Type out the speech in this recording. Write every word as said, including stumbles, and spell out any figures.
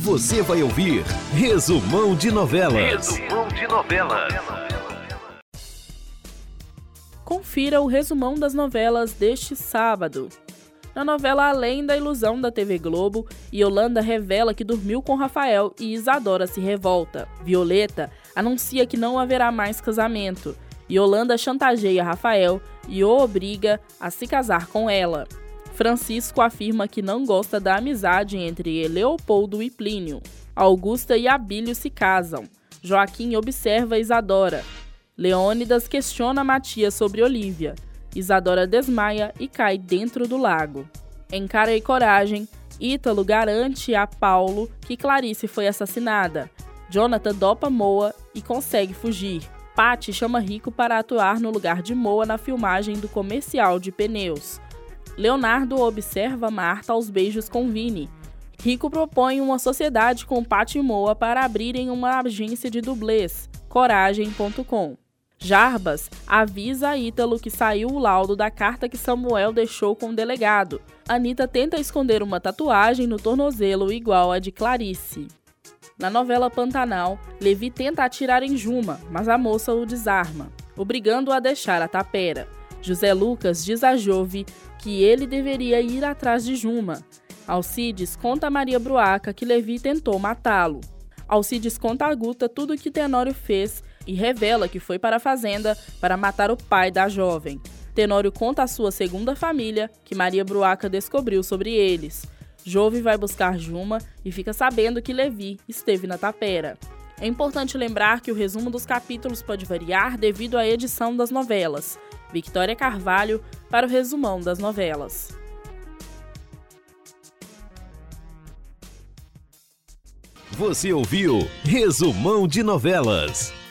Você vai ouvir Resumão de Novelas. Resumão de Novelas. Confira o resumão das novelas deste sábado. Na novela Além da Ilusão da T V Globo, Yolanda revela que dormiu com Rafael e Isadora se revolta. Violeta anuncia que não haverá mais casamento. Yolanda chantageia Rafael e o obriga a se casar com ela. Francisco afirma que não gosta da amizade entre Leopoldo e Plínio. Augusta e Abílio se casam. Joaquim observa Isadora. Leônidas questiona Matias sobre Olívia. Isadora desmaia e cai dentro do lago. Em Cara e Coragem, Ítalo garante a Paulo que Clarice foi assassinada. Jonathan dopa Moa e consegue fugir. Patty chama Rico para atuar no lugar de Moa na filmagem do comercial de pneus. Leonardo observa Marta aos beijos com Vini. Rico propõe uma sociedade com Patty e Moa para abrirem uma agência de dublês, coragem ponto com. Jarbas avisa a Ítalo que saiu o laudo da carta que Samuel deixou com o delegado. Anita tenta esconder uma tatuagem no tornozelo igual à de Clarice. Na novela Pantanal, Levi tenta atirar em Juma, mas a moça o desarma, obrigando-o a deixar a tapera. José Lucas diz a Jove que ele deveria ir atrás de Juma. Alcides conta a Maria Bruaca que Levi tentou matá-lo. Alcides conta a Guta tudo o que Tenório fez e revela que foi para a fazenda para matar o pai da jovem. Tenório conta a sua segunda família, que Maria Bruaca descobriu sobre eles. Jove vai buscar Juma e fica sabendo que Levi esteve na tapera. É importante lembrar que o resumo dos capítulos pode variar devido à edição das novelas. Victoria Carvalho para o resumão das novelas. Você ouviu Resumão de Novelas.